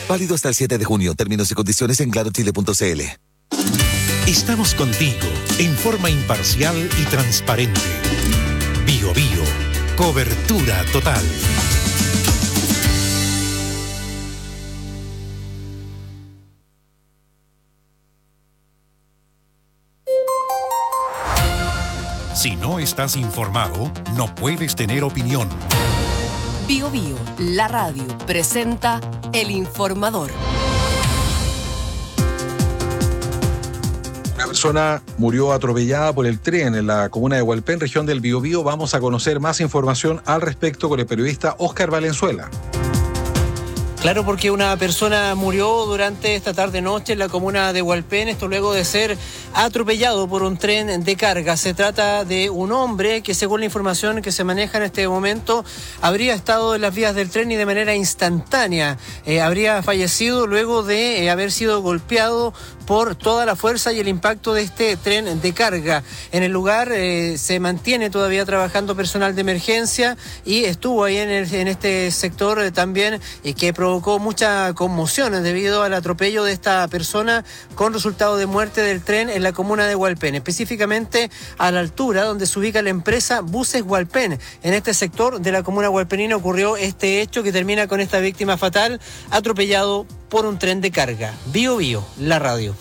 Válido hasta el 7 de junio. Términos y condiciones en clarochile.cl. Estamos contigo en forma imparcial y transparente. Bio Bio, cobertura total. Si no estás informado, no puedes tener opinión. Bio Bio, la radio, presenta El Informador. Una persona murió atropellada por el tren en la comuna de Hualpén, región del Biobío. Vamos a conocer más información al respecto con el periodista Óscar Valenzuela. Claro, porque una persona murió durante esta tarde-noche en la comuna de Hualpén, esto luego de ser atropellado por un tren de carga. Se trata de un hombre que, según la información que se maneja en este momento, habría estado en las vías del tren y de manera instantánea habría fallecido luego de haber sido golpeado por toda la fuerza y el impacto de este tren de carga. En el lugar se mantiene todavía trabajando personal de emergencia y estuvo ahí en este sector también que provocó mucha conmoción debido al atropello de esta persona con resultado de muerte del tren en la comuna de Hualpén, específicamente a la altura donde se ubica la empresa Buses Hualpén. En este sector de la comuna hualpenina ocurrió este hecho que termina con esta víctima fatal atropellado por un tren de carga. Bio Bio, la radio.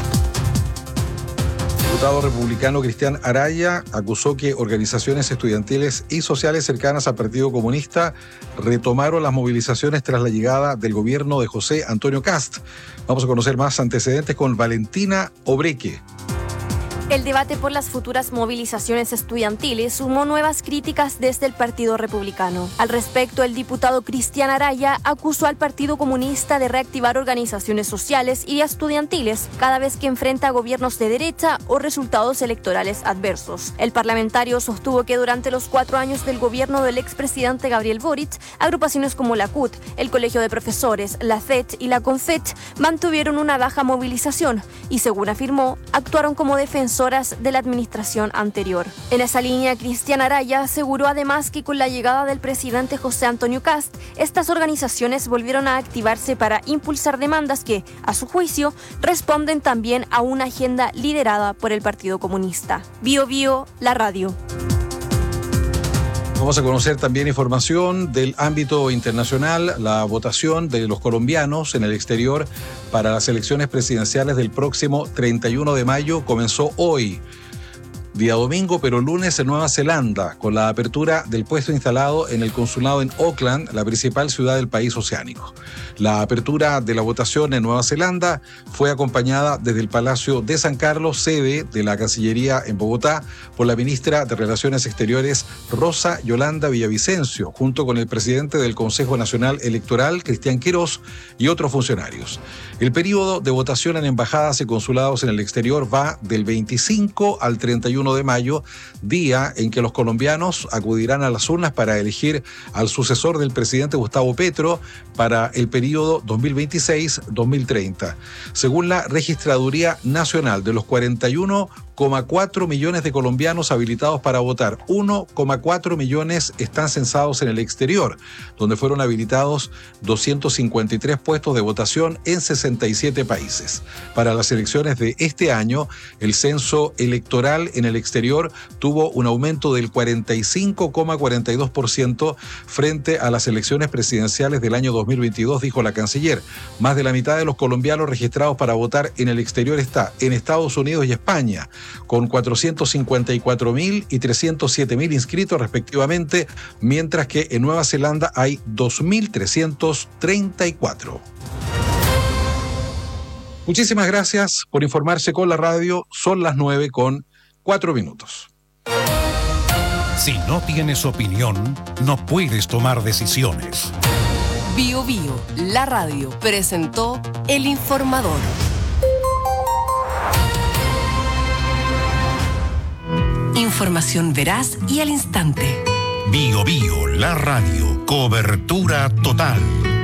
El diputado republicano Cristian Araya acusó que organizaciones estudiantiles y sociales cercanas al Partido Comunista retomaron las movilizaciones tras la llegada del gobierno de José Antonio Kast. Vamos a conocer más antecedentes con Valentina Obreque. El debate por las futuras movilizaciones estudiantiles sumó nuevas críticas desde el Partido Republicano. Al respecto, el diputado Cristian Araya acusó al Partido Comunista de reactivar organizaciones sociales y estudiantiles cada vez que enfrenta gobiernos de derecha o resultados electorales adversos. El parlamentario sostuvo que durante los 4 años del gobierno del expresidente Gabriel Boric, agrupaciones como la CUT, el Colegio de Profesores, la CET y la CONFET mantuvieron una baja movilización y, según afirmó, actuaron como defensores de la administración anterior. En esa línea, Cristian Araya aseguró además que con la llegada del presidente José Antonio Kast, estas organizaciones volvieron a activarse para impulsar demandas que, a su juicio, responden también a una agenda liderada por el Partido Comunista. Bio Bio, la radio. Vamos a conocer también información del ámbito internacional. La votación de los colombianos en el exterior para las elecciones presidenciales del próximo 31 de mayo comenzó hoy, día domingo, pero lunes en Nueva Zelanda, con la apertura del puesto instalado en el consulado en Auckland, la principal ciudad del país oceánico. La apertura de la votación en Nueva Zelanda fue acompañada desde el Palacio de San Carlos, sede de la Cancillería en Bogotá, por la ministra de Relaciones Exteriores, Rosa Yolanda Villavicencio, junto con el presidente del Consejo Nacional Electoral, Cristian Quirós, y otros funcionarios. El periodo de votación en embajadas y consulados en el exterior va del 25 al 31 de mayo, día en que los colombianos acudirán a las urnas para elegir al sucesor del presidente Gustavo Petro para el periodo 2026-2030. Según la Registraduría Nacional, de los 41,4 millones de colombianos habilitados para votar, 1,4 millones están censados en el exterior, donde fueron habilitados 253 puestos de votación en 67 países. Para las elecciones de este año, el censo electoral en el exterior tuvo un aumento del 45,42% frente a las elecciones presidenciales del año 2022, dijo la canciller. Más de la mitad de los colombianos registrados para votar en el exterior está en Estados Unidos y España, con 454.000 y 307.000 inscritos respectivamente, mientras que en Nueva Zelanda hay 2.334. Muchísimas gracias por informarse con la radio. Son las 9:04. Si no tienes opinión, no puedes tomar decisiones. Bio Bio, la radio, presentó El Informador. Información veraz y al instante. Bio Bio, la radio, cobertura total.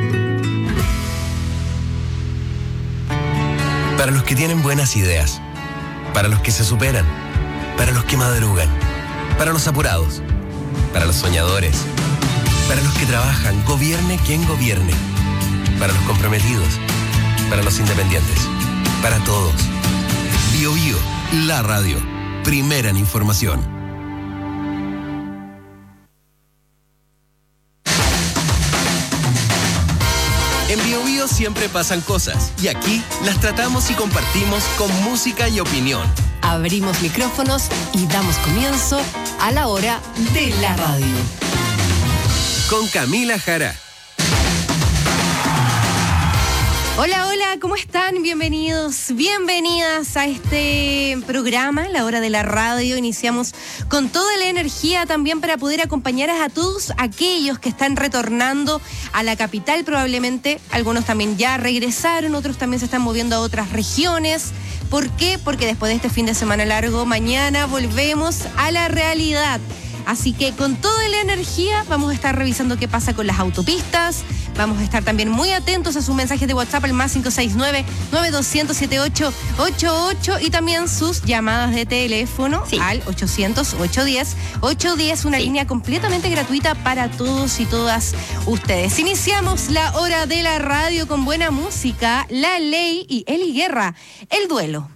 Para los que tienen buenas ideas, para los que se superan, para los que madrugan, para los apurados, para los soñadores, para los que trabajan, gobierne quien gobierne. para los comprometidos, para los independientes, para todos. Bio Bio, la radio, primera en información. En Bio Bio siempre pasan cosas y aquí las tratamos y compartimos con música y opinión. Abrimos micrófonos y damos comienzo a la hora de la radio. Con Camila Jara. Hola, hola, ¿cómo están? Bienvenidos, bienvenidas a este programa, La Hora de la Radio. Iniciamos con toda la energía también para poder acompañar a todos aquellos que están retornando a la capital probablemente. Algunos también ya regresaron, otros también se están moviendo a otras regiones. ¿Por qué? Porque después de este fin de semana largo, mañana volvemos a la realidad. Así que con toda la energía vamos a estar revisando qué pasa con las autopistas. Vamos a estar también muy atentos a sus mensajes de WhatsApp al más 569-9200-7888 y también sus llamadas de teléfono al 800-810-810, una línea completamente gratuita para todos y todas ustedes. Iniciamos la hora de la radio con buena música, La Ley y Eli Guerra, El Duelo.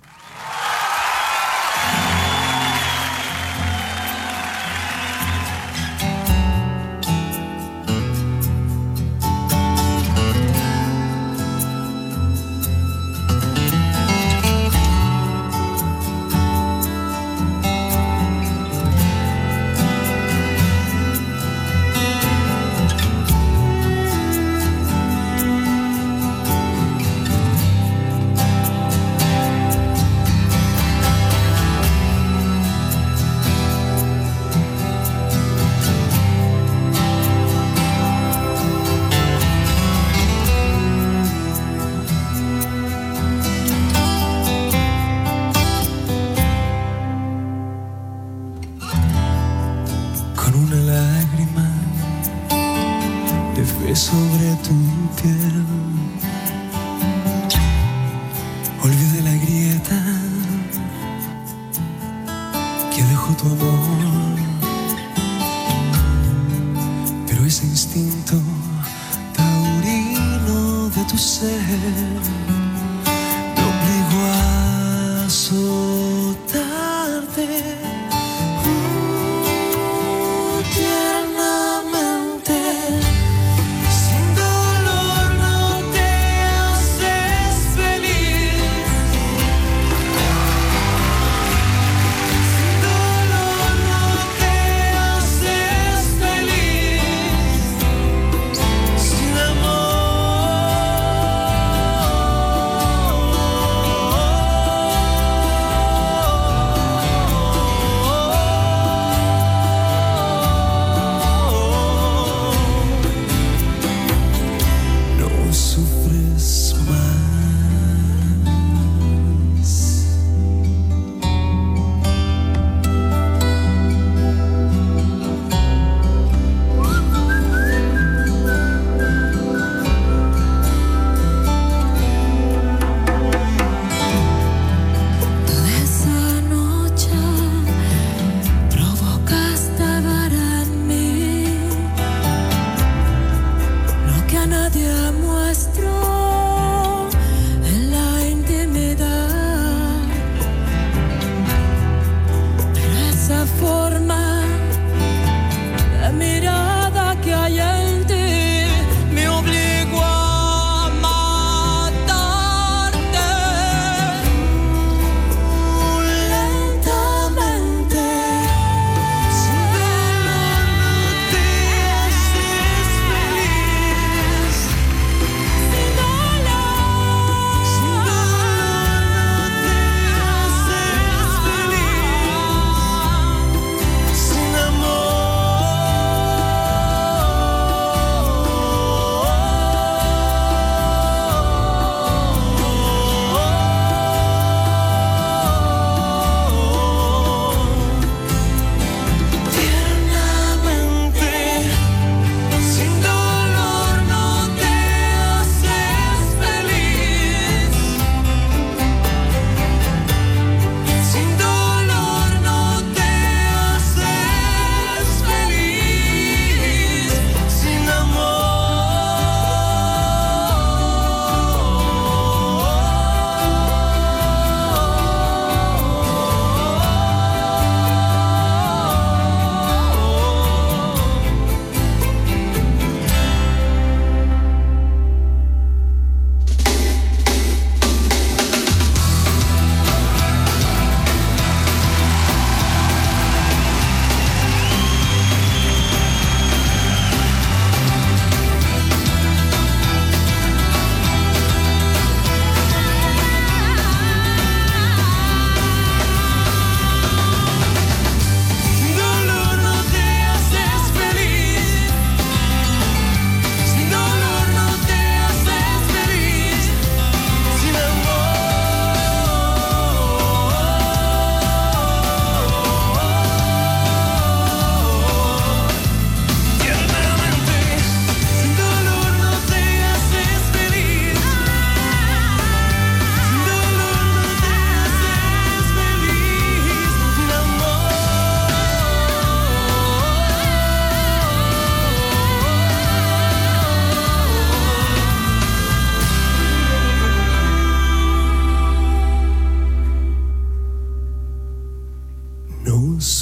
Sobre tu piel, olvidé la grieta que dejó tu amor, pero ese instinto taurino de tu ser me obligó a azotarte.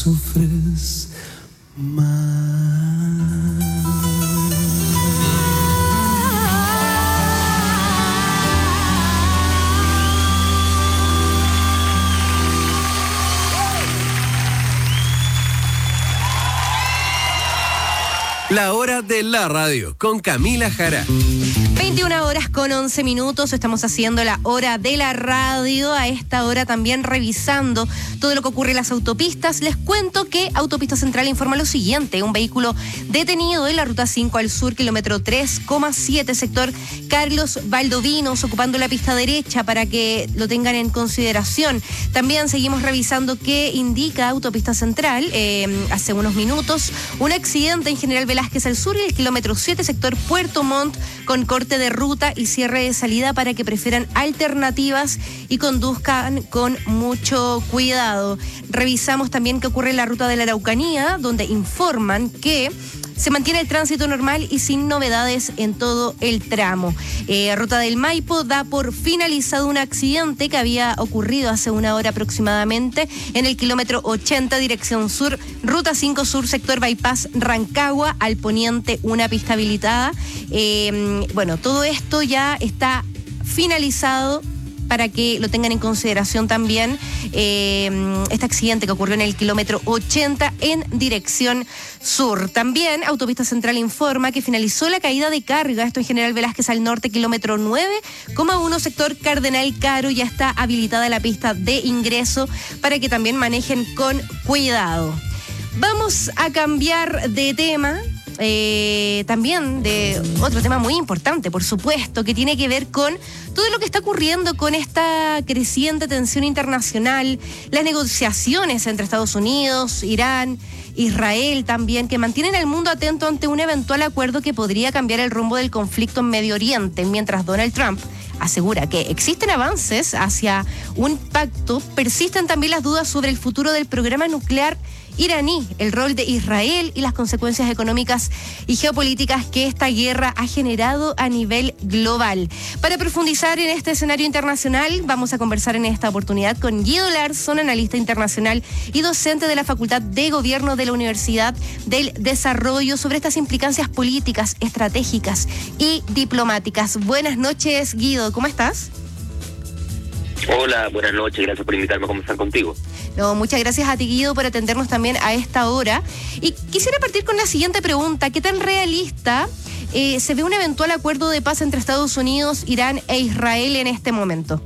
sufres más. La hora de la radio con Camila Jara. 21:11. Estamos haciendo la hora de la radio. A esta hora también revisando todo lo que ocurre en las autopistas. Les cuento que Autopista Central informa lo siguiente. Un vehículo detenido en la ruta 5 al sur, kilómetro 3,7, sector Carlos Valdovinos, ocupando la pista derecha para que lo tengan en consideración. También seguimos revisando qué indica Autopista Central. Hace unos minutos, un accidente en General Velázquez al sur, en el kilómetro 7, sector Puerto Montt, con corte de ruta y cierre de salida para que prefieran alternativas y conduzcan con mucho cuidado. Revisamos también qué ocurre en la ruta de la Araucanía, donde informan que se mantiene el tránsito normal y sin novedades en todo el tramo. Ruta del Maipo da por finalizado un accidente que había ocurrido hace una hora aproximadamente en el kilómetro 80, dirección sur, ruta 5 sur, sector Bypass Rancagua, al poniente una pista habilitada. Bueno, todo esto ya está finalizado para que lo tengan en consideración también, este accidente que ocurrió en el kilómetro 80 en dirección sur. También Autopista Central informa que finalizó la caída de carga, esto en General Velázquez al norte, kilómetro 9,1, sector Cardenal Caro. Ya está habilitada la pista de ingreso para que también manejen con cuidado. Vamos a cambiar de tema. También de otro tema muy importante, por supuesto, que tiene que ver con todo lo que está ocurriendo con esta creciente tensión internacional, las negociaciones entre Estados Unidos, Irán, Israel también, que mantienen al mundo atento ante un eventual acuerdo que podría cambiar el rumbo del conflicto en Medio Oriente, mientras Donald Trump asegura que existen avances hacia un pacto. Persisten también las dudas sobre el futuro del programa nuclear iraní, el rol de Israel y las consecuencias económicas y geopolíticas que esta guerra ha generado a nivel global. Para profundizar en este escenario internacional, vamos a conversar en esta oportunidad con Guido Larsson, analista internacional y docente de la Facultad de Gobierno de la Universidad del Desarrollo, sobre estas implicancias políticas, estratégicas y diplomáticas. Buenas noches, Guido, ¿cómo estás? Hola, buenas noches, gracias por invitarme a conversar contigo. No, muchas gracias a ti, Guido, por atendernos también a esta hora. Y quisiera partir con la siguiente pregunta. ¿Qué tan realista se ve un eventual acuerdo de paz entre Estados Unidos, Irán e Israel en este momento?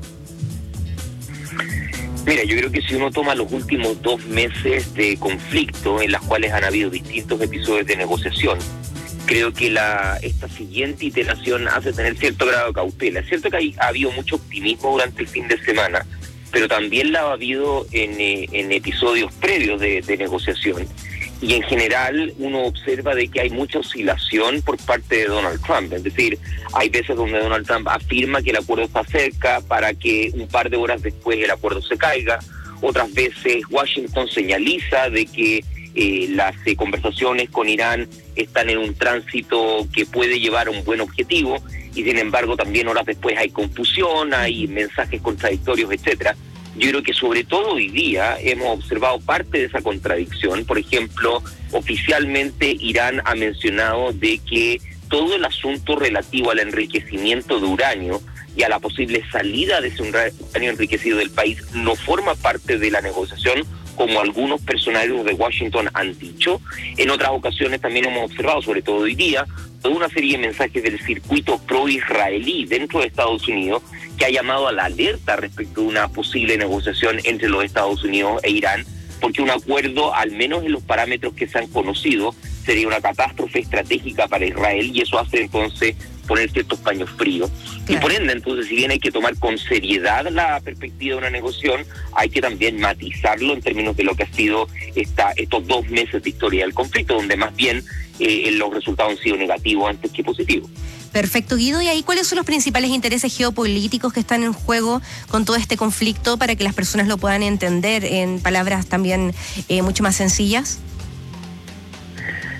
Mira, yo creo que si uno toma los últimos 2 meses de conflicto en los cuales han habido distintos episodios de negociación, creo que esta siguiente iteración hace tener cierto grado de cautela. Es cierto que ha habido mucho optimismo durante el fin de semana, pero también la ha habido en episodios previos de negociación. Y en general uno observa de que hay mucha oscilación por parte de Donald Trump. Es decir, hay veces donde Donald Trump afirma que el acuerdo está cerca para que un par de horas después el acuerdo se caiga. Otras veces Washington señaliza de que las conversaciones con Irán están en un tránsito que puede llevar a un buen objetivo, y sin embargo también horas después hay confusión, hay mensajes contradictorios, etcétera. Yo creo que sobre todo hoy día hemos observado parte de esa contradicción. Por ejemplo, oficialmente Irán ha mencionado de que todo el asunto relativo al enriquecimiento de uranio y a la posible salida de ese uranio enriquecido del país no forma parte de la negociación, como algunos personeros de Washington han dicho. En otras ocasiones también hemos observado, sobre todo hoy día, toda una serie de mensajes del circuito pro-israelí dentro de Estados Unidos que ha llamado a la alerta respecto de una posible negociación entre los Estados Unidos e Irán, porque un acuerdo, al menos en los parámetros que se han conocido, sería una catástrofe estratégica para Israel, y eso hace entonces poner ciertos paños fríos. Claro. Y por ende, entonces, si bien hay que tomar con seriedad la perspectiva de una negociación, hay que también matizarlo en términos de lo que ha sido estos 2 meses de historia del conflicto, donde más bien los resultados han sido negativos antes que positivos. Perfecto, Guido. ¿Y ahí cuáles son los principales intereses geopolíticos que están en juego con todo este conflicto, para que las personas lo puedan entender en palabras también mucho más sencillas?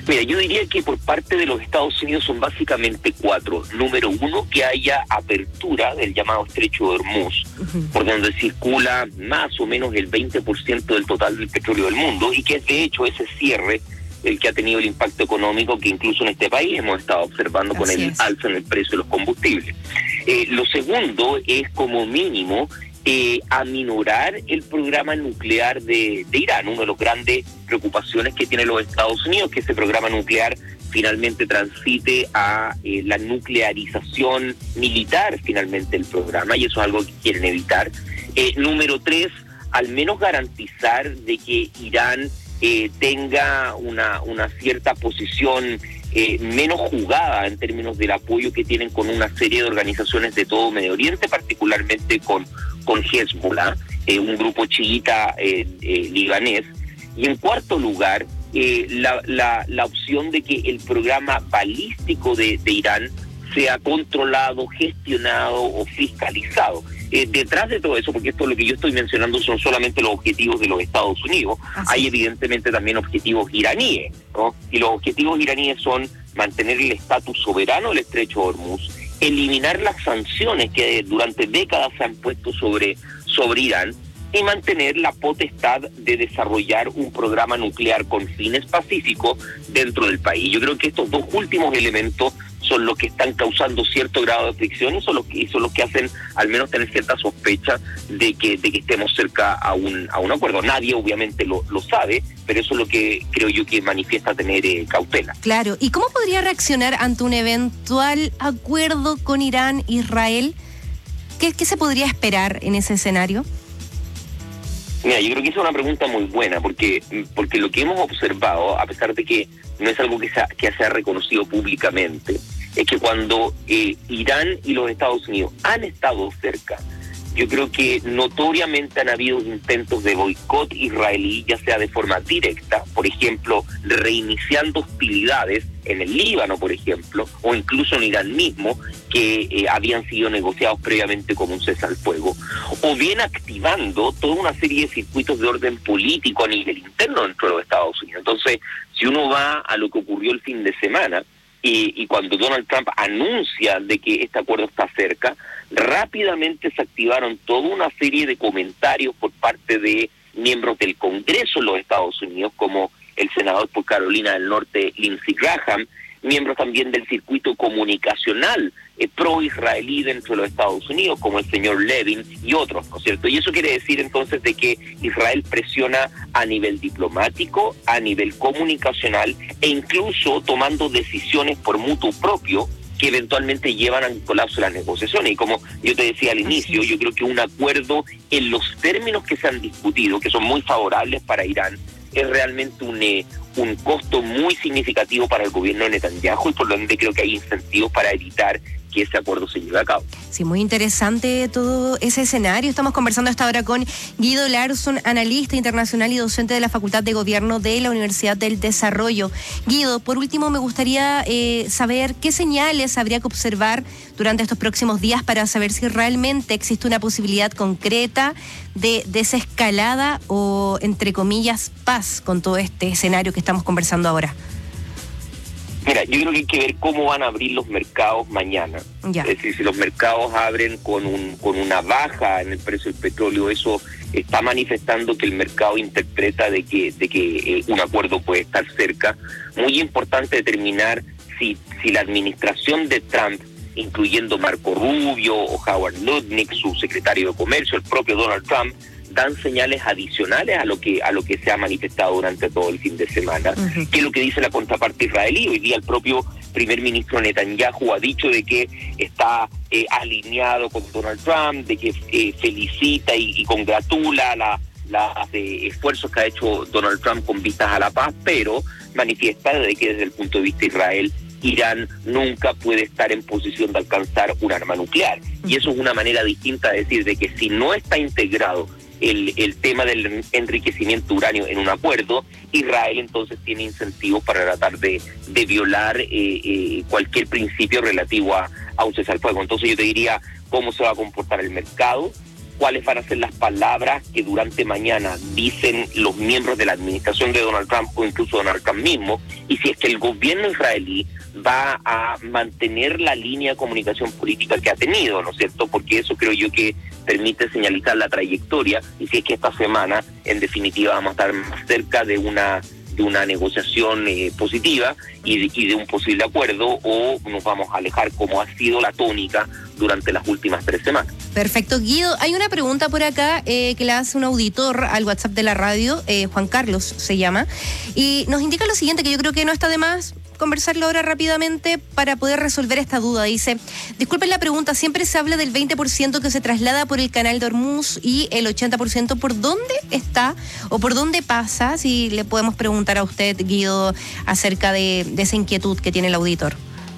Mira, yo diría que por parte de los Estados Unidos son básicamente 4. Número 1, que haya apertura del llamado Estrecho de Hormuz, por donde circula más o menos el 20% del total del petróleo del mundo, y que es de hecho ese cierre el que ha tenido el impacto económico que incluso en este país hemos estado observando con el alza en el precio de los combustibles. Lo segundo es, como mínimo, aminorar el programa nuclear de Irán. Una de las grandes preocupaciones que tienen los Estados Unidos, que ese programa nuclear finalmente transite a la nuclearización militar finalmente del programa, y eso es algo que quieren evitar. Número 3, al menos garantizar de que Irán tenga una cierta posición menos jugada en términos del apoyo que tienen con una serie de organizaciones de todo Medio Oriente, particularmente con Hezbollah, un grupo chiita libanés. Y en cuarto lugar, la opción de que el programa balístico de Irán sea controlado, gestionado o fiscalizado. Detrás de todo eso, porque esto lo que yo estoy mencionando son solamente los objetivos de los Estados Unidos, hay evidentemente también objetivos iraníes, ¿no? Y los objetivos iraníes son mantener el estatus soberano del Estrecho de Hormuz, eliminar las sanciones que durante décadas se han puesto sobre Irán, y mantener la potestad de desarrollar un programa nuclear con fines pacíficos dentro del país. Yo creo que estos dos últimos elementos son los que están causando cierto grado de fricción y son los que hacen al menos tener cierta sospecha de que estemos cerca a un acuerdo. Nadie obviamente lo sabe, pero eso es lo que creo yo que manifiesta tener cautela. Claro. ¿Y cómo podría reaccionar ante un eventual acuerdo con Irán, Israel? ¿Qué se podría esperar en ese escenario? Mira, yo creo que esa es una pregunta muy buena, porque lo que hemos observado, a pesar de que no es algo que se ha reconocido públicamente, es que cuando Irán y los Estados Unidos han estado cerca, yo creo que notoriamente han habido intentos de boicot israelí, ya sea de forma directa, por ejemplo, reiniciando hostilidades en el Líbano, por ejemplo, o incluso en Irán mismo, que habían sido negociados previamente como un cese al fuego, o bien activando toda una serie de circuitos de orden político a nivel interno dentro de los Estados Unidos. Entonces, si uno va a lo que ocurrió el fin de semana, y cuando Donald Trump anuncia de que este acuerdo está cerca, rápidamente se activaron toda una serie de comentarios por parte de miembros del Congreso de los Estados Unidos, como el senador por Carolina del Norte, Lindsey Graham, miembros también del circuito comunicacional pro-israelí dentro de los Estados Unidos, como el señor Levin y otros, ¿no es cierto? Y eso quiere decir entonces de que Israel presiona a nivel diplomático, a nivel comunicacional, e incluso tomando decisiones por mutuo propio que eventualmente llevan al colapso de las negociaciones. Y como yo te decía al inicio, yo creo que un acuerdo en los términos que se han discutido, que son muy favorables para Irán, es realmente un costo muy significativo para el gobierno de Netanyahu, y por lo tanto creo que hay incentivos para evitar que ese acuerdo se lleve a cabo. Sí, muy interesante todo ese escenario. Estamos conversando hasta ahora con Guido Larsson, analista internacional y docente de la Facultad de Gobierno de la Universidad del Desarrollo. Guido, por último me gustaría saber qué señales habría que observar durante estos próximos días para saber si realmente existe una posibilidad concreta de desescalada o, entre comillas, paz con todo este escenario que estamos conversando ahora. Mira, yo creo que hay que ver cómo van a abrir los mercados mañana. Ya. Es decir, si los mercados abren con una baja en el precio del petróleo, eso está manifestando que el mercado interpreta de que un acuerdo puede estar cerca. Muy importante determinar si la administración de Trump, incluyendo Marco Rubio o Howard Lutnick, su secretario de Comercio, el propio Donald Trump, dan señales adicionales a lo que se ha manifestado durante todo el fin de semana, que es lo que dice la contraparte israelí. Hoy día el propio primer ministro Netanyahu ha dicho de que está alineado con Donald Trump, de que felicita y congratula los esfuerzos que ha hecho Donald Trump con vistas a la paz, pero manifiesta de que desde el punto de vista de Israel, Irán nunca puede estar en posición de alcanzar un arma nuclear. Y eso es una manera distinta de decir de que si no está integrado el tema del enriquecimiento uranio en un acuerdo, Israel entonces tiene incentivos para tratar de violar cualquier principio relativo a un cese al fuego. Entonces yo te diría cómo se va a comportar el mercado, cuáles van a ser las palabras que durante mañana dicen los miembros de la administración de Donald Trump o incluso Donald Trump mismo, y si es que el gobierno israelí va a mantener la línea de comunicación política que ha tenido, ¿no es cierto? Porque eso creo yo que permite señalizar la trayectoria, y si es que esta semana, en definitiva, vamos a estar más cerca de una negociación positiva y de un posible acuerdo, o nos vamos a alejar como ha sido la tónica durante las últimas 3 semanas. Perfecto, Guido. Hay una pregunta por acá que le hace un auditor al WhatsApp de la radio, Juan Carlos se llama, y nos indica lo siguiente, que yo creo que no está de más conversarlo ahora rápidamente para poder resolver esta duda. Dice, disculpen la pregunta, siempre se habla del 20% que se traslada por el canal de Hormuz y el 80% por dónde está o por dónde pasa, si le podemos preguntar a usted, Guido, acerca de esa inquietud que tiene el auditor.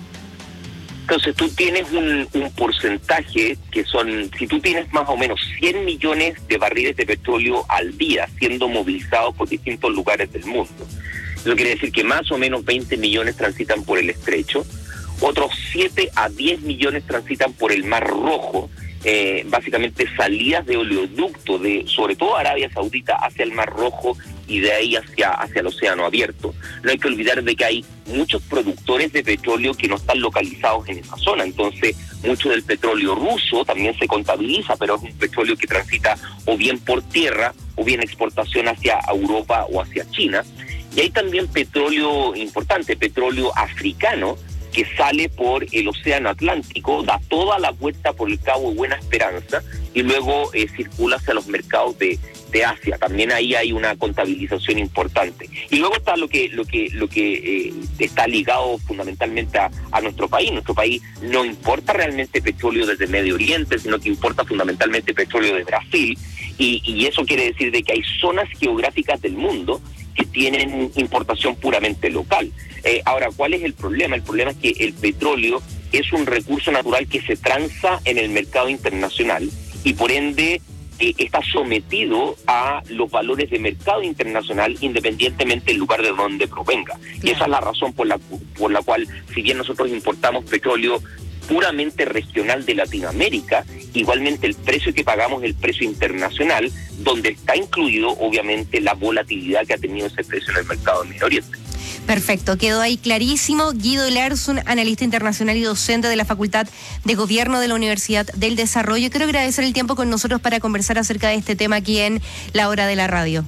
Entonces tú tienes un porcentaje que son, si tú tienes más o menos 100 millones de barriles de petróleo al día siendo movilizados por distintos lugares del mundo, eso quiere decir que más o menos 20 millones transitan por el estrecho, otros 7 a 10 millones transitan por el Mar Rojo, básicamente salidas de oleoducto de sobre todo Arabia Saudita hacia el Mar Rojo y de ahí hacia el océano abierto. No hay que olvidar de que hay muchos productores de petróleo que no están localizados en esa zona, entonces mucho del petróleo ruso también se contabiliza, pero es un petróleo que transita o bien por tierra o bien exportación hacia Europa o hacia China. Y hay también petróleo importante, petróleo africano, que sale por el océano Atlántico, da toda la vuelta por el Cabo de Buena Esperanza y luego circula hacia los mercados de Asia. También ahí hay una contabilización importante. Y luego está lo que está ligado fundamentalmente a nuestro país. Nuestro país no importa realmente petróleo desde Medio Oriente, sino que importa fundamentalmente petróleo de Brasil. Y eso quiere decir de que hay zonas geográficas del mundo que tienen importación puramente local. Ahora, ¿cuál es el problema? El problema es que el petróleo es un recurso natural que se transa en el mercado internacional y por ende está sometido a los valores de mercado internacional independientemente del lugar de donde provenga. Y esa es la razón por la cual, si bien nosotros importamos petróleo puramente regional de Latinoamérica, igualmente el precio que pagamos es el precio internacional, donde está incluido obviamente la volatilidad que ha tenido ese precio en el mercado del Medio Oriente. Perfecto, quedó ahí clarísimo. Guido Larsson, analista internacional y docente de la Facultad de Gobierno de la Universidad del Desarrollo. Quiero agradecer el tiempo con nosotros para conversar acerca de este tema aquí en La Hora de la Radio.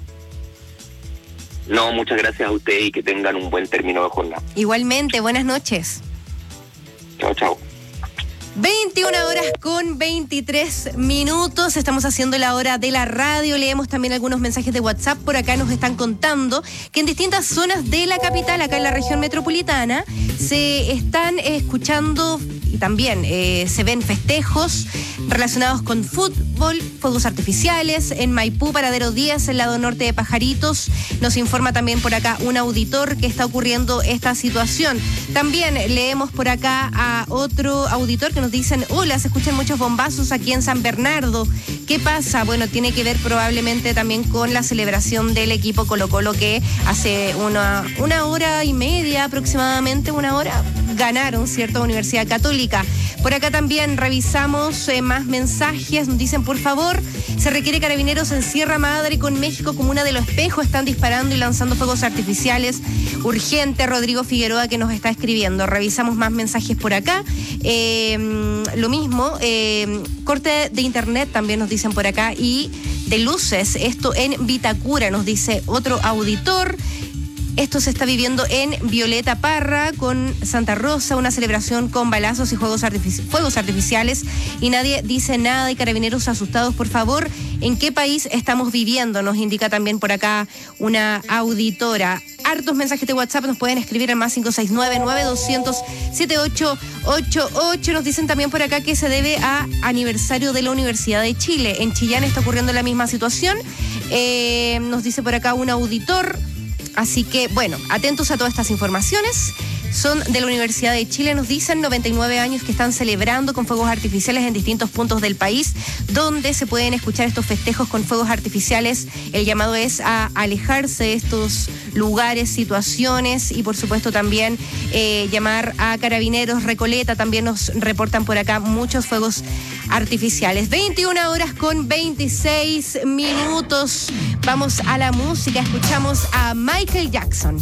No, muchas gracias a usted y que tengan un buen término de jornada. Igualmente, buenas noches. Chao, chao. 21:23. Estamos haciendo La Hora de la Radio. Leemos también algunos mensajes de WhatsApp. Por acá nos están contando que en distintas zonas de la capital, acá en la región metropolitana, se están escuchando y también se ven festejos relacionados con fútbol, fuegos artificiales. En Maipú, Paradero 10, el lado norte de Pajaritos, nos informa también por acá un auditor que está ocurriendo esta situación. También leemos por acá a otro auditor que nos dicen, hola, se escuchan muchos bombazos aquí en San Bernardo. ¿Qué pasa? Bueno, tiene que ver probablemente también con la celebración del equipo Colo-Colo que hace una hora y media aproximadamente, una hora, ganaron, ¿cierto? Universidad Católica. Por acá también revisamos más mensajes. Nos dicen, por favor, se requiere carabineros en Sierra Madre con México, comuna de Los Espejos. Están disparando y lanzando fuegos artificiales. Urgente, Rodrigo Figueroa que nos está escribiendo. Revisamos más mensajes por acá. Lo mismo, corte de internet también nos dicen por acá y de luces. Esto en Vitacura, nos dice otro auditor. Esto se está viviendo en Violeta Parra con Santa Rosa, una celebración con balazos y fuegos artificiales y nadie dice nada y carabineros asustados. Por favor, ¿en qué país estamos viviendo? Nos indica también por acá una auditora. Hartos mensajes de WhatsApp nos pueden escribir en más 569-9200-7888. Nos dicen también por acá que se debe a aniversario de la Universidad de Chile. En Chillán está ocurriendo la misma situación. Nos dice por acá un auditor. Así que, bueno, atentos a todas estas informaciones. Son de la Universidad de Chile, nos dicen, 99 años que están celebrando con fuegos artificiales en distintos puntos del país, donde se pueden escuchar estos festejos con fuegos artificiales. El llamado es a alejarse de estos lugares, situaciones y por supuesto también llamar a Carabineros. Recoleta también nos reportan por acá muchos fuegos artificiales. 21:26. Vamos a la música, escuchamos a Michael Jackson.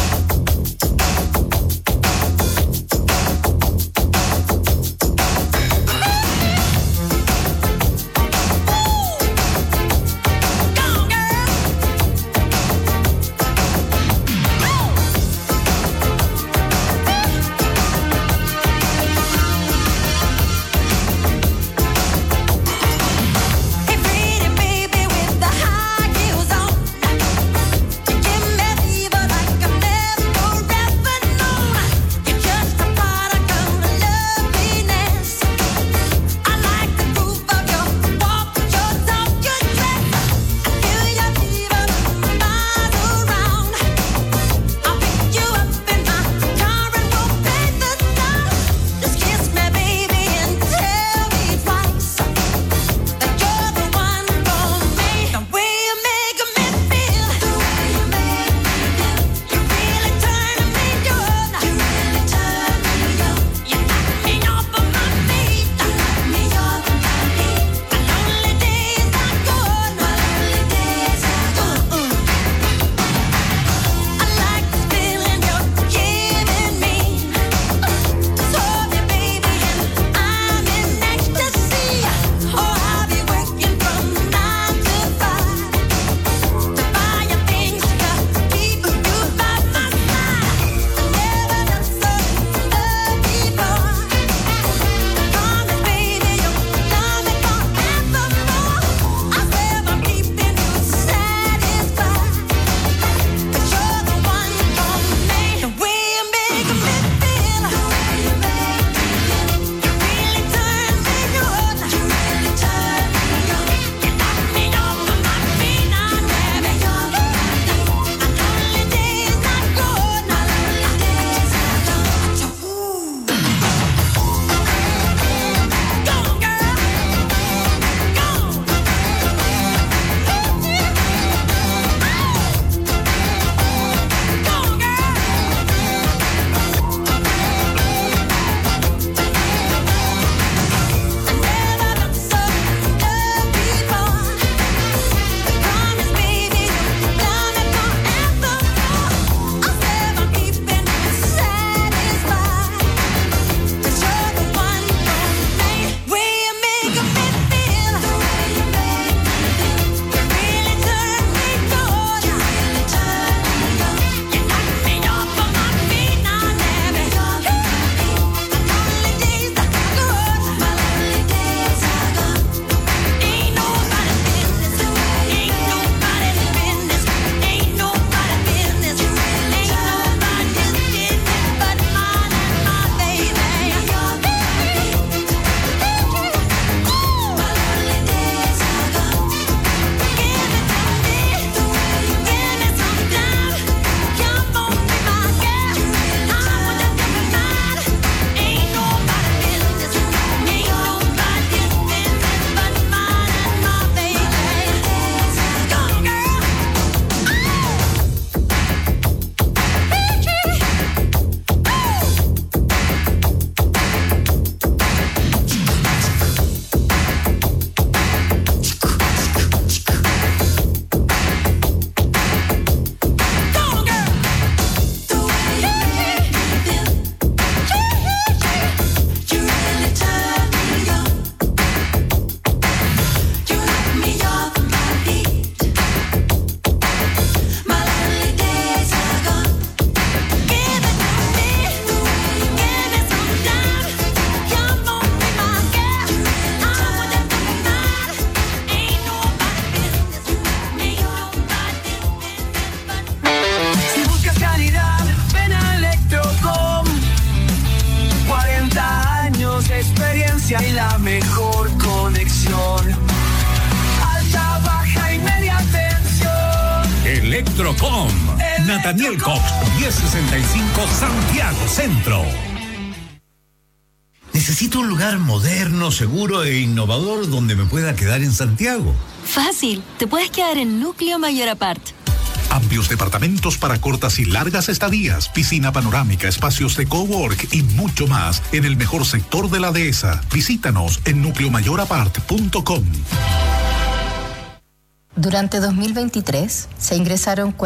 experiencia y la mejor conexión. Alta, baja y media tensión. Electrocom. Nathaniel Cox, 1065 Santiago Centro. Necesito un lugar moderno, seguro e innovador donde me pueda quedar en Santiago. Fácil, te puedes quedar en Núcleo Mayor Apart. Amplios departamentos para cortas y largas estadías, piscina panorámica, espacios de cowork y mucho más en el mejor sector de la dehesa. Visítanos en nucleomayorapart.com. Durante 2023 se ingresaron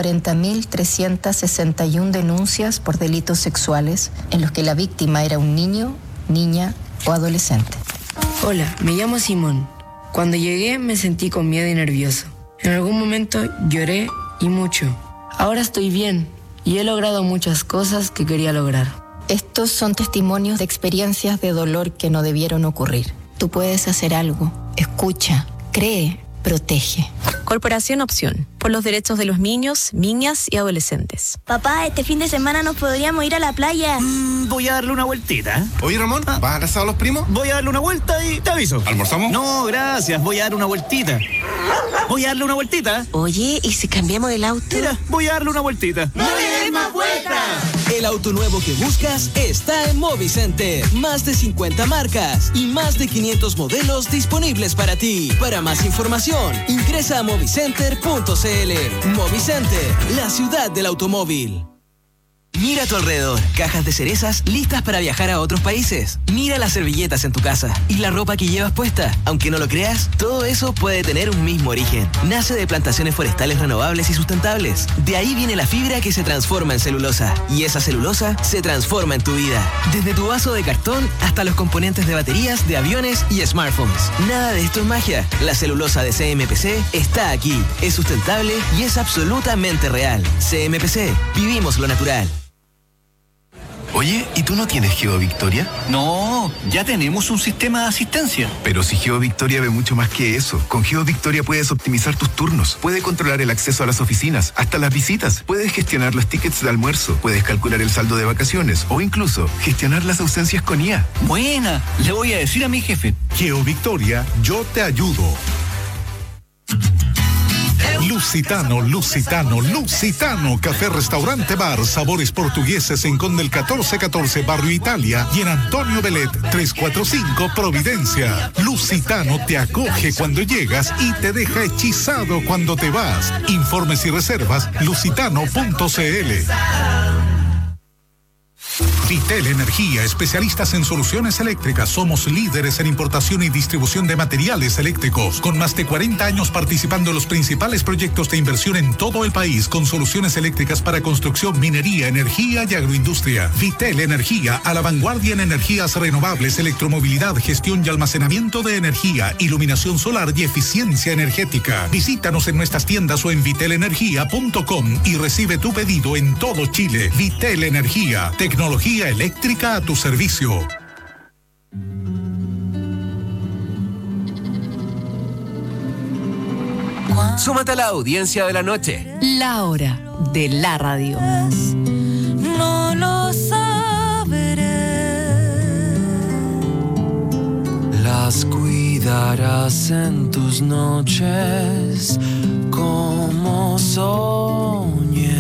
40.361 denuncias por delitos sexuales en los que la víctima era un niño, niña o adolescente. Hola, me llamo Simón. Cuando llegué me sentí con miedo y nervioso. En algún momento lloré y mucho. Ahora estoy bien y he logrado muchas cosas que quería lograr. Estos son testimonios de experiencias de dolor que no debieron ocurrir. Tú puedes hacer algo. Escucha, cree, protege. Corporación Opción, por los derechos de los niños, niñas y adolescentes. Papá, este fin de semana nos podríamos ir a la playa. Voy a darle una vueltita. Oye, Ramón, ¿vas al asado a los primos? Voy a darle una vuelta y te aviso. ¿Almorzamos? No, gracias, voy a dar una vueltita. Voy a darle una vueltita. Oye, ¿y si cambiamos el auto? Mira, voy a darle una vueltita. ¡No le des más vueltas! El auto nuevo que buscas está en Movicenter. Más de 50 marcas y más de 500 modelos disponibles para ti. Para más información, ingresa a movicenter.cl. Movicenter, la ciudad del automóvil. Mira a tu alrededor, cajas de cerezas listas para viajar a otros países. Mira las servilletas en tu casa y la ropa que llevas puesta. Aunque no lo creas, todo eso puede tener un mismo origen. Nace de plantaciones forestales renovables y sustentables. De ahí viene la fibra que se transforma en celulosa. Y esa celulosa se transforma en tu vida. Desde tu vaso de cartón hasta los componentes de baterías, de aviones y smartphones. Nada de esto es magia. La celulosa de CMPC está aquí. Es sustentable y es absolutamente real. CMPC, vivimos lo natural. Oye, ¿y tú no tienes GeoVictoria? No, ya tenemos un sistema de asistencia. Pero si GeoVictoria ve mucho más que eso. Con GeoVictoria puedes optimizar tus turnos, puedes controlar el acceso a las oficinas, hasta las visitas, puedes gestionar los tickets de almuerzo, puedes calcular el saldo de vacaciones o incluso gestionar las ausencias con IA. Buena, le voy a decir a mi jefe. GeoVictoria, yo te ayudo. Lusitano, Lusitano, Lusitano, café, restaurante, bar, sabores portugueses en Conde el 1414, Barrio Italia y en Antonio Belet 345, Providencia. Lusitano te acoge cuando llegas y te deja hechizado cuando te vas. Informes y reservas, lusitano.cl. Vitel Energía, especialistas en soluciones eléctricas. Somos líderes en importación y distribución de materiales eléctricos, con más de 40 años participando en los principales proyectos de inversión en todo el país, con soluciones eléctricas para construcción, minería, energía y agroindustria. Vitel Energía, a la vanguardia en energías renovables, electromovilidad, gestión y almacenamiento de energía, iluminación solar y eficiencia energética. Visítanos en nuestras tiendas o en vitelenergia.com y recibe tu pedido en todo Chile. Vitel Energía, tecnología eléctrica a tu servicio. Súmate a la audiencia de la noche. La hora de la radio. No lo sabré. Las cuidarás en tus noches como soñé.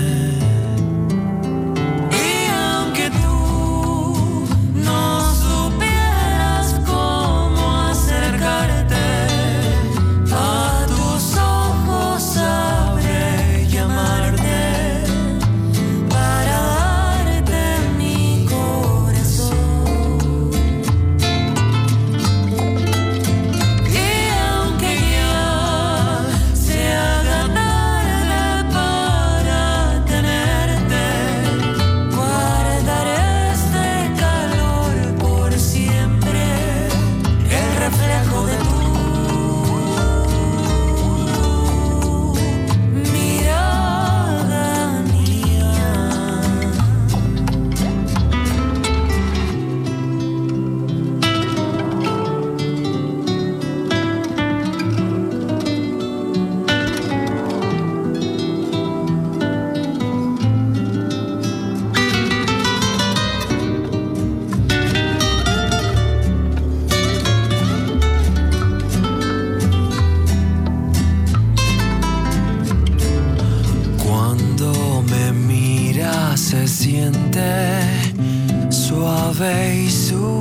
Se siente suave y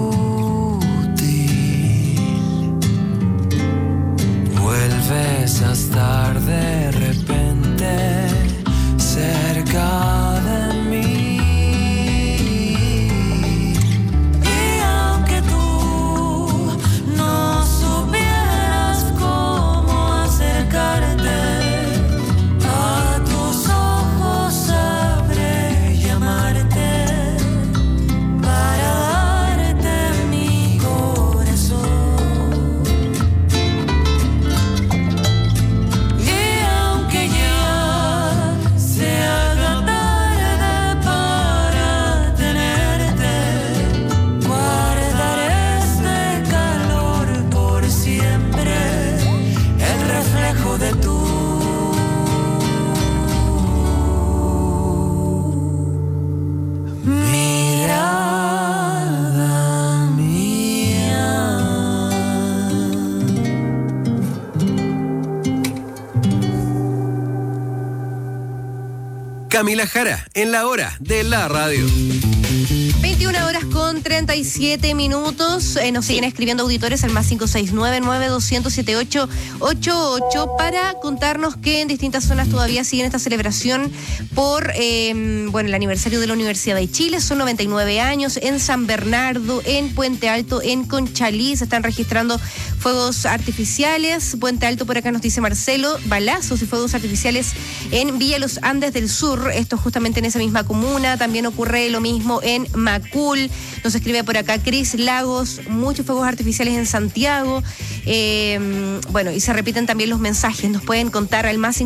sutil. Vuelves a estar de repente Camila Jara, en la hora de la radio. 21 horas con 37 minutos. Nos siguen escribiendo auditores al más 569-9200-7888 para contarnos que en distintas zonas todavía siguen esta celebración por el aniversario de la Universidad de Chile. Son 99 años. En San Bernardo, en Puente Alto, en Conchalí se están registrando fuegos artificiales. Puente Alto, por acá nos dice Marcelo, balazos y fuegos artificiales en Villa Los Andes del Sur. Esto justamente en esa misma comuna. También ocurre lo mismo en Macul. Nos escribe por acá Cris Lagos, muchos fuegos artificiales en Santiago. Y se repiten también los mensajes. Nos pueden contar al más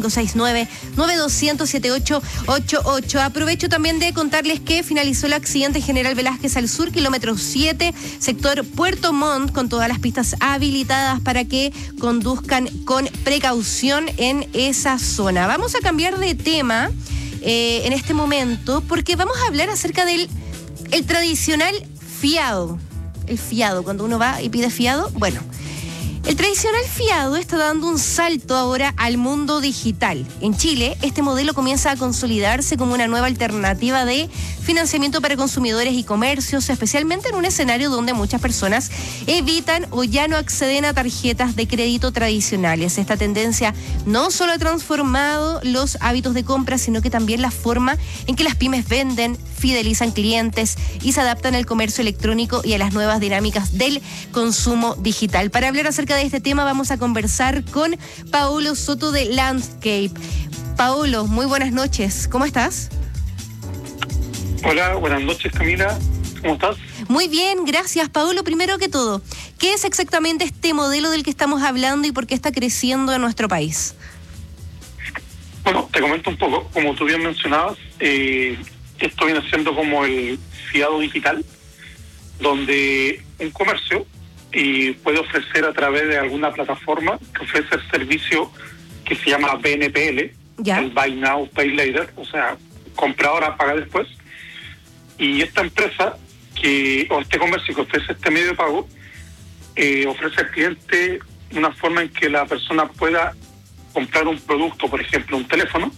569-9200-7888. Aprovecho también de contarles que finalizó el accidente General Velázquez al Sur, kilómetro 7, sector Puerto Montt, con todas las pistas habilitadas para que conduzcan con precaución en esa zona. Vamos a cambiar de tema en este momento, porque vamos a hablar acerca del tradicional fiado. El fiado, cuando uno va y pide fiado, el tradicional fiado está dando un salto ahora al mundo digital. En Chile, este modelo comienza a consolidarse como una nueva alternativa de financiamiento para consumidores y comercios, especialmente en un escenario donde muchas personas evitan o ya no acceden a tarjetas de crédito tradicionales. Esta tendencia no solo ha transformado los hábitos de compra, sino que también la forma en que las pymes venden, fidelizan clientes y se adaptan al comercio electrónico y a las nuevas dinámicas del consumo digital. Para hablar acerca de este tema vamos a conversar con Paolo Soto de Landscape. Paolo, muy buenas noches. ¿Cómo estás? Hola, buenas noches, Camila. ¿Cómo estás? Muy bien, gracias. Paolo, primero que todo, ¿qué es exactamente este modelo del que estamos hablando y por qué está creciendo en nuestro país? Bueno, te comento un poco. Como tú bien mencionabas, esto viene siendo como el fiado digital, donde un comercio puede ofrecer a través de alguna plataforma que ofrece el servicio que se llama BNPL, el Buy Now, Pay Later, o sea, compra ahora, paga después. Y esta empresa o este comercio que ofrece este medio de pago ofrece al cliente una forma en que la persona pueda comprar un producto, por ejemplo, un teléfono,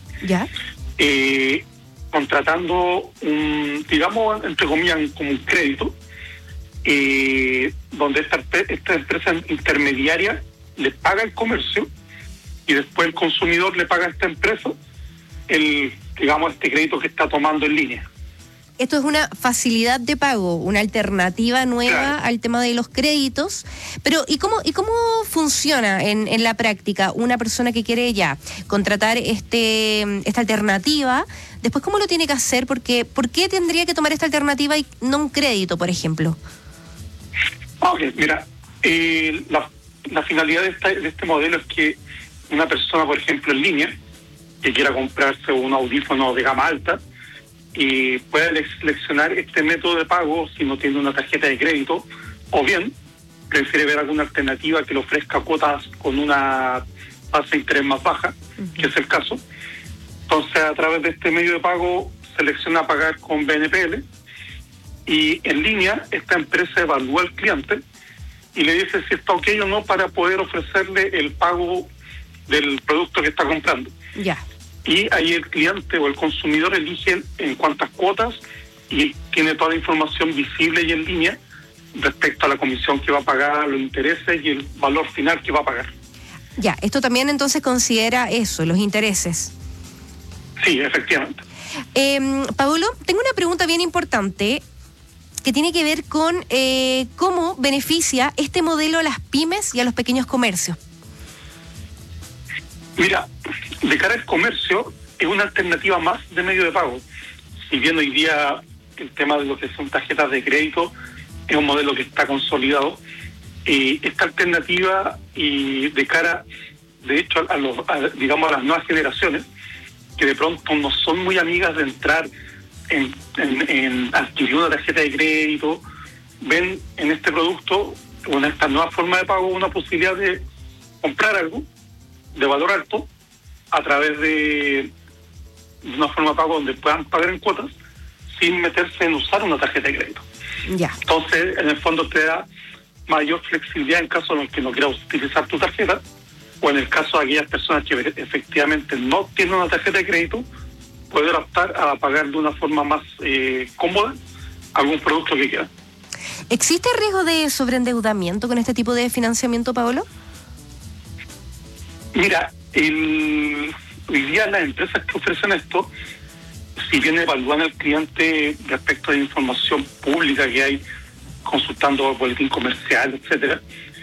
contratando digamos, entre comillas, como un crédito, donde esta empresa intermediaria le paga el comercio y después el consumidor le paga a esta empresa este crédito que está tomando en línea. Esto es una facilidad de pago, una alternativa nueva al tema de los créditos. Pero ¿y cómo funciona en la práctica una persona que quiere ya contratar esta alternativa? Después, ¿cómo lo tiene que hacer? Porque ¿por qué tendría que tomar esta alternativa y no un crédito, por ejemplo? Mira, la finalidad de este modelo es que una persona, por ejemplo, en línea, que quiera comprarse un audífono de gama alta, y puede seleccionar este método de pago si no tiene una tarjeta de crédito, o bien prefiere ver alguna alternativa que le ofrezca cuotas con una tasa de interés más baja, que es el caso. Entonces, a través de este medio de pago, selecciona pagar con BNPL, y en línea esta empresa evalúa al cliente y le dice si está ok o no para poder ofrecerle el pago del producto que está comprando. Y ahí el cliente o el consumidor elige en cuántas cuotas y tiene toda la información visible y en línea respecto a la comisión que va a pagar, los intereses y el valor final que va a pagar. Esto también entonces considera eso, los intereses. Sí, efectivamente. Paolo, tengo una pregunta bien importante que tiene que ver con cómo beneficia este modelo a las pymes y a los pequeños comercios. Mira, de cara al comercio es una alternativa más de medio de pago. Si bien hoy día el tema de lo que son tarjetas de crédito es un modelo que está consolidado, esta alternativa y de cara, de hecho, a las nuevas generaciones, que de pronto no son muy amigas de entrar en adquirir una tarjeta de crédito, ven en este producto o en esta nueva forma de pago una posibilidad de comprar algo de valor alto a través de una forma de pago donde puedan pagar en cuotas sin meterse en usar una tarjeta de crédito. Entonces, en el fondo te da mayor flexibilidad en caso en el que no quieras utilizar tu tarjeta, o en el caso de aquellas personas que efectivamente no tienen una tarjeta de crédito, poder optar a pagar de una forma más cómoda algún producto que quiera. ¿Existe riesgo de sobreendeudamiento con este tipo de financiamiento, Paolo? Mira, hoy día las empresas que ofrecen esto, si bien evalúan al cliente respecto de información pública que hay, consultando boletín comercial, etcétera,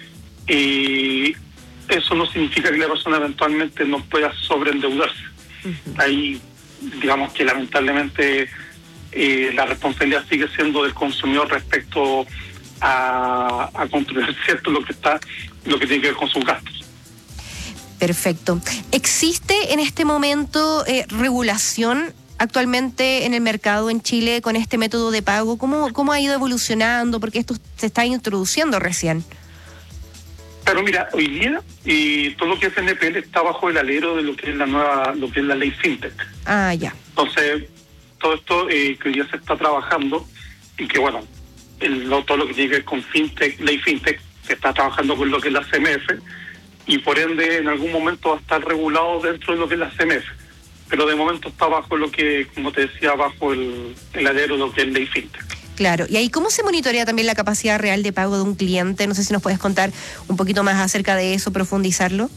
eso no significa que la persona eventualmente no pueda sobreendeudarse. Ahí, digamos que lamentablemente la responsabilidad sigue siendo del consumidor respecto a controlar cierto lo que tiene que ver con sus gastos. Perfecto. ¿Existe en este momento regulación actualmente en el mercado en Chile con este método de pago? ¿Cómo ha ido evolucionando? Porque esto se está introduciendo recién. Pero mira, hoy día todo lo que es NPL está bajo el alero de lo que es la ley FinTech. Ah, ya. Entonces, todo esto que hoy día se está trabajando y que bueno, todo lo que tiene que ver con FinTech, ley FinTech, se está trabajando con lo que es la CMF y por ende en algún momento va a estar regulado dentro de lo que es la CMF. Pero de momento está bajo lo que, como te decía, bajo el alero de lo que es ley FinTech. Claro, y ahí ¿cómo se monitorea también la capacidad real de pago de un cliente? No sé si nos puedes contar un poquito más acerca de eso, profundizarlo.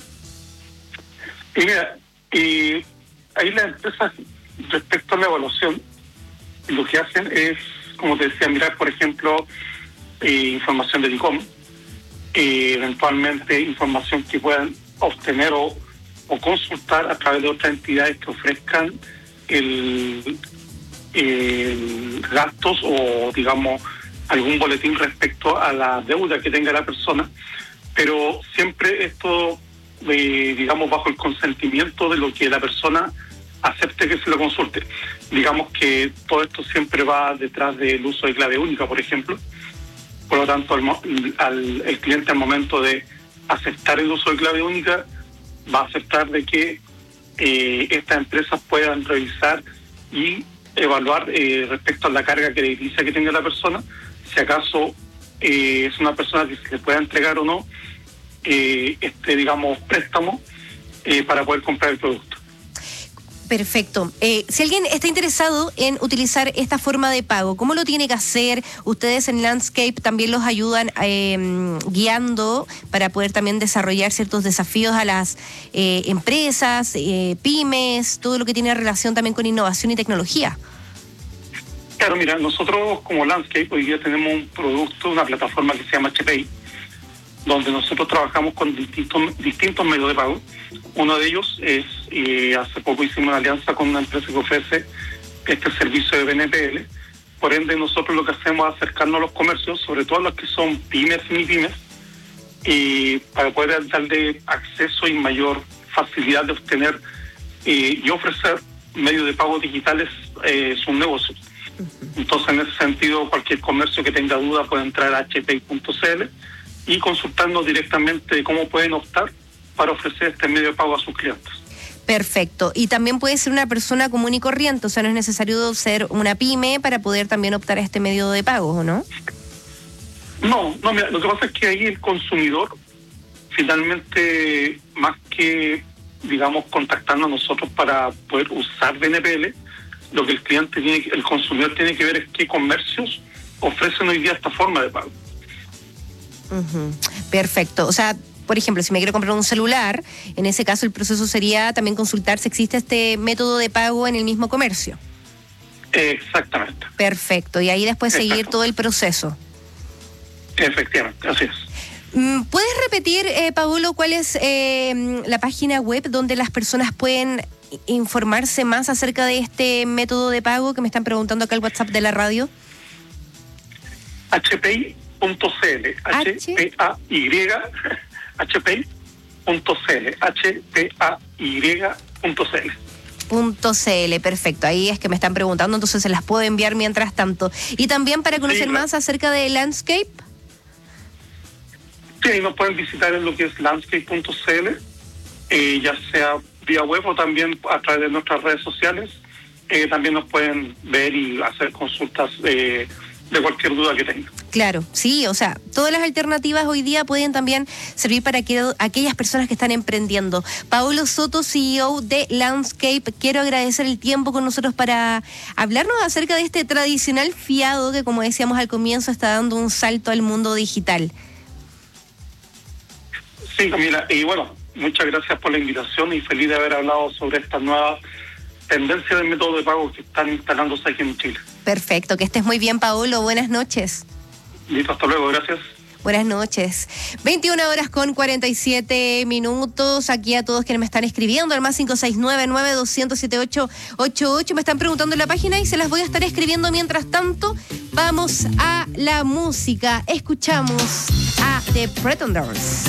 Y mira, ahí las empresas, respecto a la evaluación, lo que hacen es, como te decía, mirar, por ejemplo, información de DICOM, eventualmente información que puedan obtener o consultar a través de otras entidades que ofrezcan gastos o, digamos, algún boletín respecto a la deuda que tenga la persona, pero siempre esto, digamos, bajo el consentimiento de lo que la persona acepte que se lo consulte. Digamos que todo esto siempre va detrás del uso de clave única, por ejemplo. Por lo tanto, el cliente al momento de aceptar el uso de clave única va a aceptar de que estas empresas puedan revisar y evaluar respecto a la carga crediticia que tenga la persona, si acaso es una persona que se le pueda entregar o no digamos, préstamo para poder comprar el producto. Perfecto. Si alguien está interesado en utilizar esta forma de pago, ¿cómo lo tiene que hacer? Ustedes en Landscape también los ayudan guiando para poder también desarrollar ciertos desafíos a las empresas, pymes, todo lo que tiene relación también con innovación y tecnología. Claro, mira, nosotros como Landscape hoy día tenemos un producto, una plataforma que se llama HPay, donde nosotros trabajamos con distintos medios de pago. Uno de ellos es, hace poco hicimos una alianza con una empresa que ofrece este servicio de BNPL. Por ende, nosotros lo que hacemos es acercarnos a los comercios, sobre todo a los que son pymes y MIPYMES, para poder darle acceso y mayor facilidad de obtener y ofrecer medios de pago digitales sus negocios. Entonces, en ese sentido, cualquier comercio que tenga duda puede entrar a hpay.cl y consultarnos directamente de cómo pueden optar para ofrecer este medio de pago a sus clientes. Perfecto. Y también puede ser una persona común y corriente, o sea, no es necesario ser una pyme para poder también optar a este medio de pago, ¿o no? No, mira, lo que pasa es que ahí el consumidor, finalmente, más que, digamos, contactarnos a nosotros para poder usar BNPL, lo que el consumidor tiene que ver es qué comercios ofrecen hoy día esta forma de pago. Perfecto. O sea, por ejemplo, si me quiero comprar un celular, en ese caso el proceso sería también consultar si existe este método de pago en el mismo comercio. Exactamente. Perfecto. Y ahí después seguir todo el proceso. Efectivamente, así es. ¿Puedes repetir, Paolo, cuál es la página web donde las personas pueden informarse más acerca de este método de pago que me están preguntando acá el WhatsApp de la radio? HPay.cl, HPAY.cl, perfecto, ahí es que me están preguntando, entonces se las puedo enviar mientras tanto. Y también para conocer más acerca de Landscape. Sí, nos pueden visitar en lo que es landscape.cl, ya sea vía web o también a través de nuestras redes sociales. También nos pueden ver y hacer consultas de cualquier duda que tenga. Claro, sí, o sea, todas las alternativas hoy día pueden también servir para aquellas personas que están emprendiendo. Paolo Soto, CEO de Landscape, quiero agradecer el tiempo con nosotros para hablarnos acerca de este tradicional fiado que, como decíamos al comienzo, está dando un salto al mundo digital. Sí, Camila, y bueno, muchas gracias por la invitación y feliz de haber hablado sobre esta nueva tendencia del método de pago que están instalándose aquí en Chile. Perfecto, que estés muy bien, Paolo. Buenas noches. Listo, hasta luego, gracias. Buenas noches. 21:47. Aquí a todos quienes me están escribiendo, al más 569-9200-7888. Me están preguntando en la página y se las voy a estar escribiendo mientras tanto. Vamos a la música. Escuchamos a The Pretenders.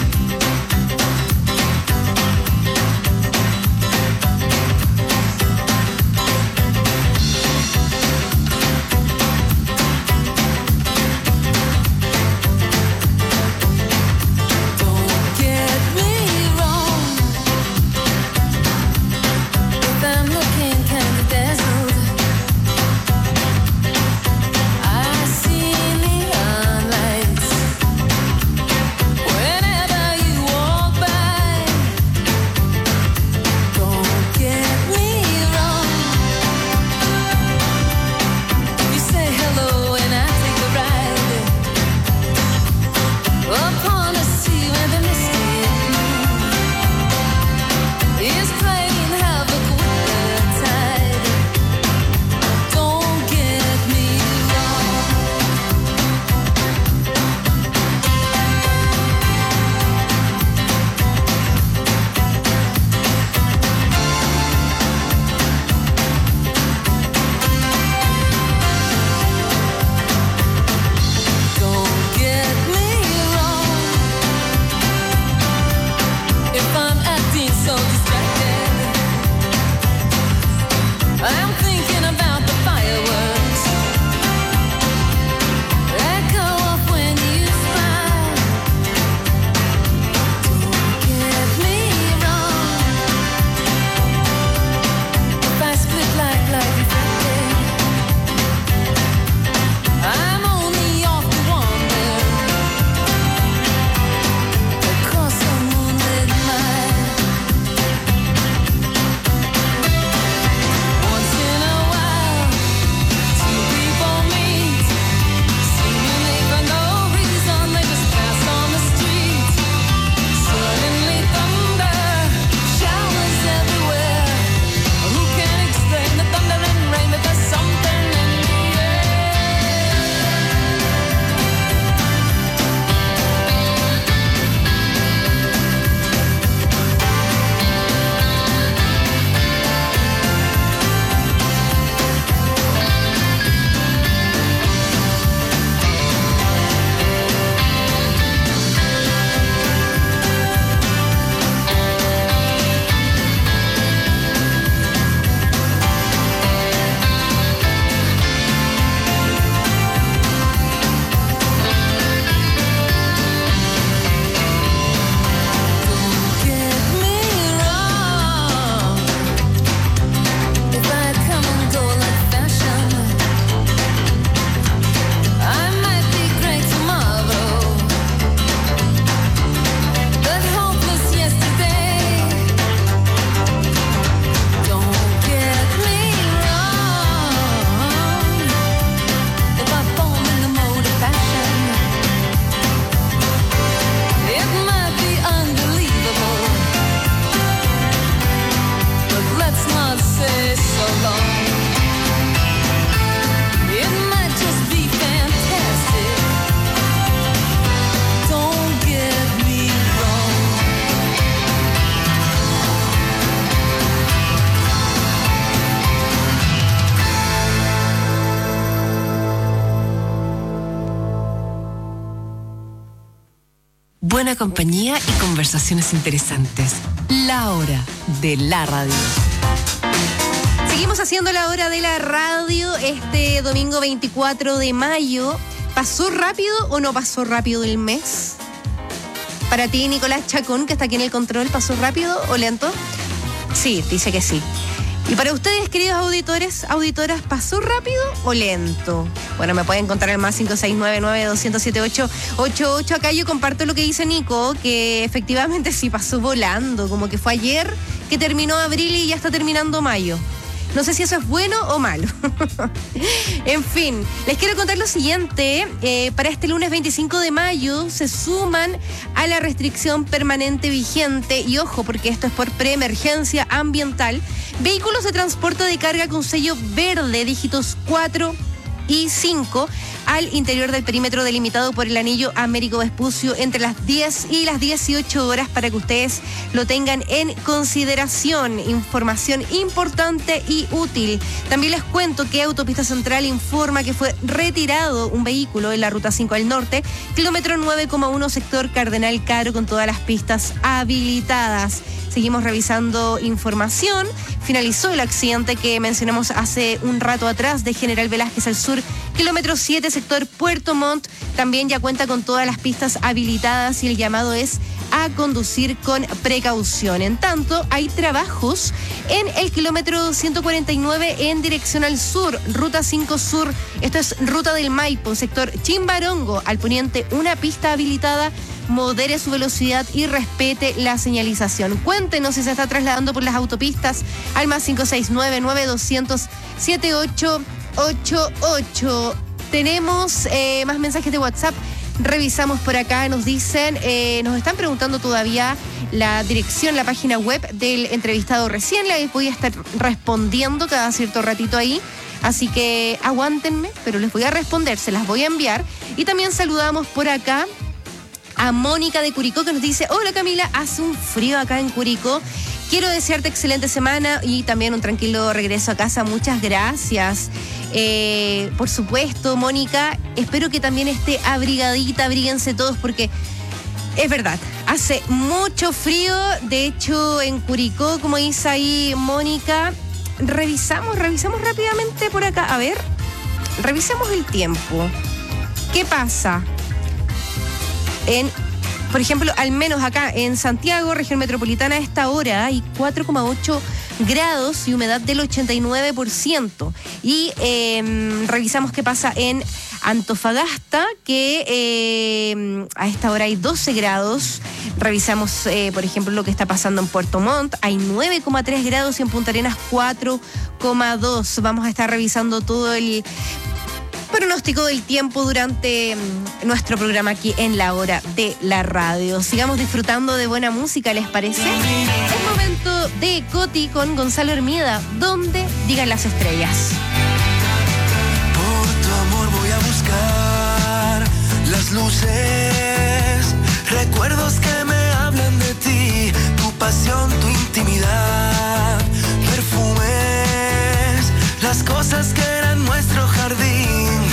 Buena compañía y conversaciones interesantes. La hora de la radio. Seguimos haciendo la hora de la radio este domingo 24 de mayo. ¿Pasó rápido o no pasó rápido el mes? Para ti, Nicolás Chacón, que está aquí en el control, ¿pasó rápido o lento? Sí, dice que sí. Y para ustedes, queridos auditores, auditoras, ¿pasó rápido o lento? Bueno, me pueden contar el más 569-9207-888. Acá yo comparto lo que dice Nico, que efectivamente sí pasó volando, como que fue ayer que terminó abril y ya está terminando mayo. No sé si eso es bueno o malo. En fin, les quiero contar lo siguiente. Para este lunes 25 de mayo se suman a la restricción permanente vigente. Y ojo, porque esto es por preemergencia ambiental. Vehículos de transporte de carga con sello verde, dígitos 4 y 5, al interior del perímetro delimitado por el anillo Américo Vespucio entre las 10 y las 18 horas, para que ustedes lo tengan en consideración. Información importante y útil. También les cuento que Autopista Central informa que fue retirado un vehículo en la Ruta 5 al norte, kilómetro 9,1, sector Cardenal Caro, con todas las pistas habilitadas. Seguimos revisando información. Finalizó el accidente que mencionamos hace un rato atrás de General Velázquez al sur, kilómetro 7, sector Puerto Montt. También ya cuenta con todas las pistas habilitadas y el llamado es a conducir con precaución. En tanto, hay trabajos en el kilómetro 149 en dirección al sur, Ruta 5 Sur. Esto es Ruta del Maipo, sector Chimbarongo, al poniente, una pista habilitada. Modere su velocidad y respete la señalización. Cuéntenos si se está trasladando por las autopistas al más 569-9200-7888. Tenemos más mensajes de WhatsApp. Revisamos por acá, nos dicen, nos están preguntando todavía la dirección, la página web del entrevistado recién. Les voy a estar respondiendo cada cierto ratito ahí. Así que aguántenme, pero les voy a responder, se las voy a enviar. Y también saludamos por acá a Mónica de Curicó, que nos dice: hola Camila, hace un frío acá en Curicó. Quiero desearte excelente semana y también un tranquilo regreso a casa. Muchas gracias. Por supuesto, Mónica, espero que también esté abrigadita, abríguense todos, porque es verdad, hace mucho frío. De hecho, en Curicó, como dice ahí Mónica, revisamos rápidamente por acá. A ver, revisemos el tiempo. ¿Qué pasa? Por ejemplo, al menos acá en Santiago, región metropolitana, a esta hora hay 4,8 grados y humedad del 89%. Y revisamos qué pasa en Antofagasta, que a esta hora hay 12 grados. Revisamos, por ejemplo, lo que está pasando en Puerto Montt. Hay 9,3 grados y en Punta Arenas 4,2. Vamos a estar revisando todo el pronóstico del tiempo durante nuestro programa aquí en La Hora de la Radio. Sigamos disfrutando de buena música, ¿les parece? Es momento de Coti con Gonzalo Hermida, donde digan las estrellas. Por tu amor voy a buscar las luces, recuerdos que me hablan de ti, tu pasión, tu intimidad, perfumes, las cosas que eran nuestro jardín.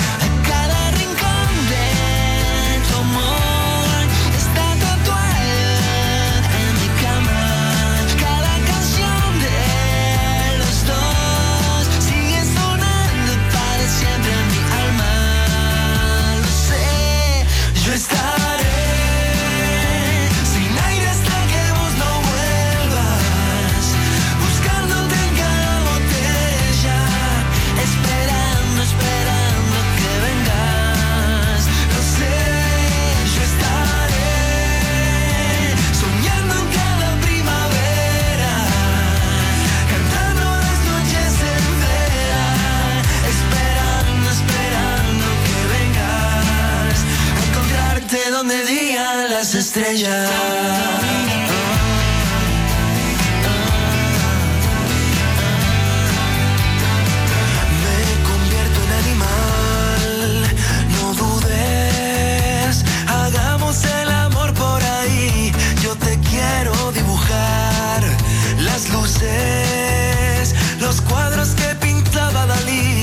Donde digan las estrellas. Me convierto en animal, no dudes, hagamos el amor por ahí. Yo te quiero dibujar las luces, los cuadros que pintaba Dalí.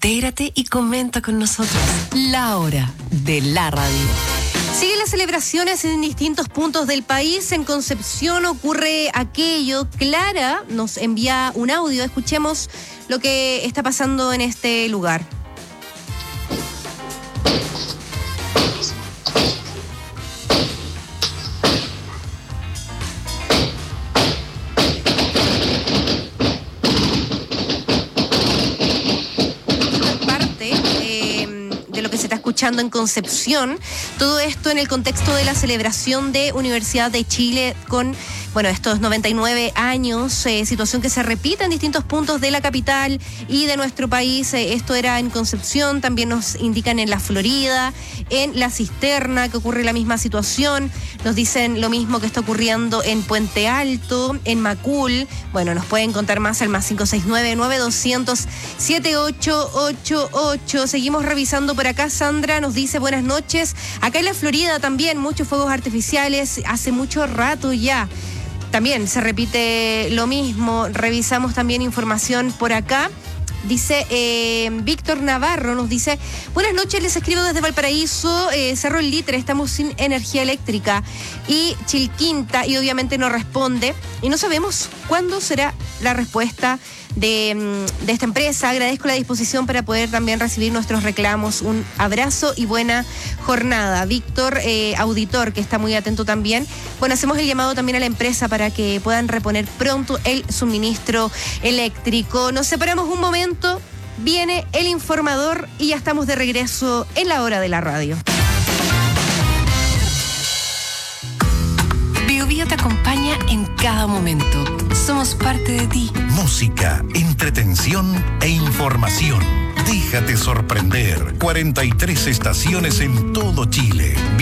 Intégrate y comenta con nosotros. La hora de la radio. Siguen las celebraciones en distintos puntos del país. En Concepción ocurre aquello. Clara nos envía un audio. Escuchemos lo que está pasando en este lugar. Escuchando en Concepción, todo esto en el contexto de la celebración de Universidad de Chile con, estos 99 años, situación que se repite en distintos puntos de la capital y de nuestro país. Esto era en Concepción, también nos indican en la Florida, en La Cisterna, que ocurre la misma situación. Nos dicen lo mismo que está ocurriendo en Puente Alto, en Macul. Nos pueden contar más al más 569-9200-7888. Seguimos revisando por acá. Sandra nos dice buenas noches. Acá en la Florida también muchos fuegos artificiales, hace mucho rato ya. También se repite lo mismo. Revisamos también información por acá. Dice Víctor Navarro, nos dice, buenas noches, les escribo desde Valparaíso, Cerro El Litre, estamos sin energía eléctrica y Chilquinta, y obviamente no responde y no sabemos cuándo será la respuesta de esta empresa. Agradezco la disposición para poder también recibir nuestros reclamos. Un abrazo y buena jornada. Víctor, auditor, que está muy atento también. Hacemos el llamado también a la empresa para que puedan reponer pronto el suministro eléctrico. Nos separamos un momento, viene el informador y ya estamos de regreso en la hora de la radio. BioBio te acompaña en cada momento. Somos parte de ti. Música, entretención e información. Déjate sorprender. 43 estaciones en todo Chile.